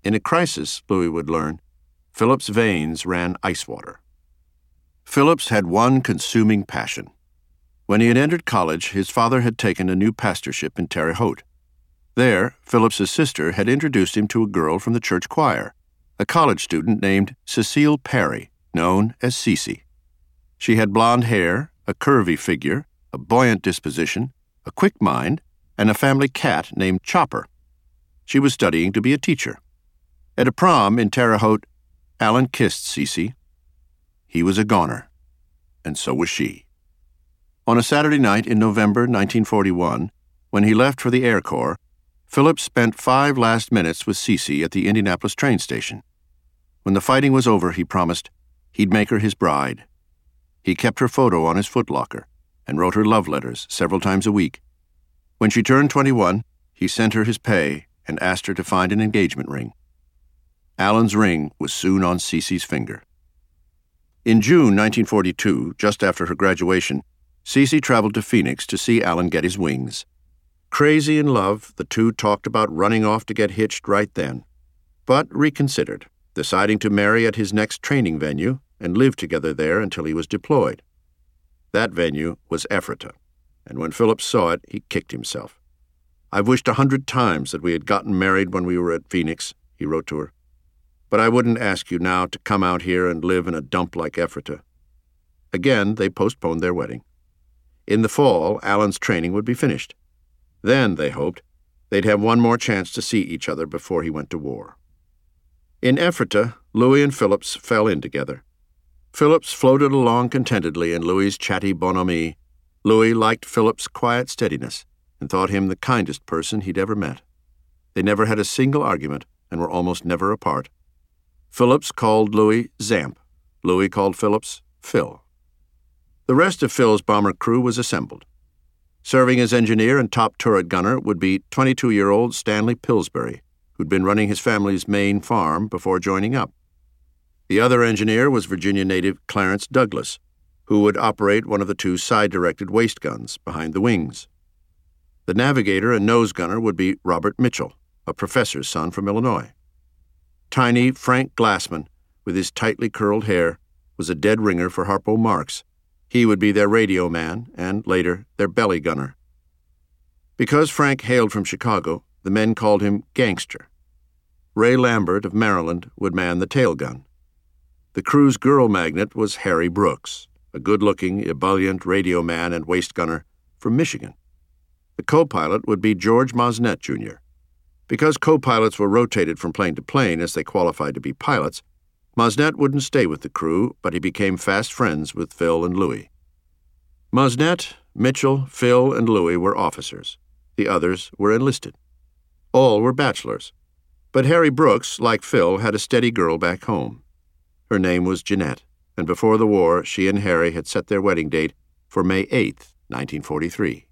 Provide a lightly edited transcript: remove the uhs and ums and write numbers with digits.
In a crisis, Louis would learn, Philip's veins ran ice water. Phillips had one consuming passion. When he had entered college, his father had taken a new pastorship in Terre Haute. There, Phillips's sister had introduced him to a girl from the church choir, a college student named Cecile Perry, known as Cece. She had blonde hair, a curvy figure, a buoyant disposition, a quick mind, and a family cat named Chopper. She was studying to be a teacher. At a prom in Terre Haute, Alan kissed Cece. He was a goner, and so was she. On a Saturday night in November 1941, when he left for the Air Corps, Phillips spent 5 last minutes with Cece at the Indianapolis train station. When the fighting was over, he promised he'd make her his bride. He kept her photo on his footlocker and wrote her love letters several times a week. When she turned 21, he sent her his pay and asked her to find an engagement ring. Alan's ring was soon on Cece's finger. In June 1942, just after her graduation, Cece traveled to Phoenix to see Alan get his wings. Crazy in love, the two talked about running off to get hitched right then, but reconsidered, deciding to marry at his next training venue and live together there until he was deployed. That venue was Ephrata, and when Phillips saw it, he kicked himself. "I've wished 100 times that we had gotten married when we were at Phoenix," he wrote to her. "But I wouldn't ask you now to come out here and live in a dump like Ephrata." Again, they postponed their wedding. In the fall, Alan's training would be finished. Then, they hoped, they'd have one more chance to see each other before he went to war. In Ephrata, Louis and Phillips fell in together. Phillips floated along contentedly in Louis's chatty bonhomie. Louis liked Phillips' quiet steadiness and thought him the kindest person he'd ever met. They never had a single argument and were almost never apart. Phillips called Louis Zamp. Louis called Phillips Phil. The rest of Phil's bomber crew was assembled. Serving as engineer and top turret gunner would be 22-year-old Stanley Pillsbury, who'd been running his family's main farm before joining up. The other engineer was Virginia native Clarence Douglas, who would operate one of the 2 side-directed waist guns behind the wings. The navigator and nose gunner would be Robert Mitchell, a professor's son from Illinois. Tiny Frank Glassman, with his tightly curled hair, was a dead ringer for Harpo Marx. He would be their radio man and, later, their belly gunner. Because Frank hailed from Chicago, the men called him Gangster. Ray Lambert of Maryland would man the tail gun. The crew's girl magnet was Harry Brooks, a good-looking, ebullient radio man and waist gunner from Michigan. The co-pilot would be George Mosnet, Jr. Because co-pilots were rotated from plane to plane as they qualified to be pilots, Mosnet wouldn't stay with the crew, but he became fast friends with Phil and Louis. Mosnet, Mitchell, Phil, and Louis were officers. The others were enlisted. All were bachelors. But Harry Brooks, like Phil, had a steady girl back home. Her name was Jeanette, and before the war, she and Harry had set their wedding date for May 8, 1943.